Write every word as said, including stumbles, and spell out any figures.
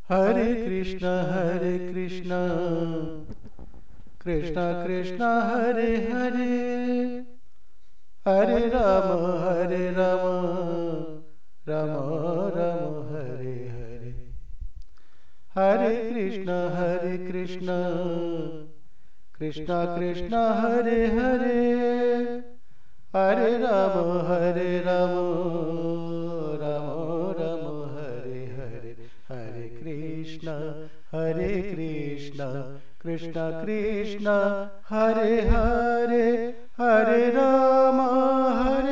Hare Krishna Hare Krishna Krishna Krishna Hare Hare, Hare Ram Hare Ram Ram Ram Hare Hare. Hare Krishna Hare Krishna Krishna Krishna Hare Hare, Hare Ram Hare Ram Ram Ram Hare Hare. Hare Krishna Hare Krishna Krishna Krishna Hare Hare, Hare Ram Hare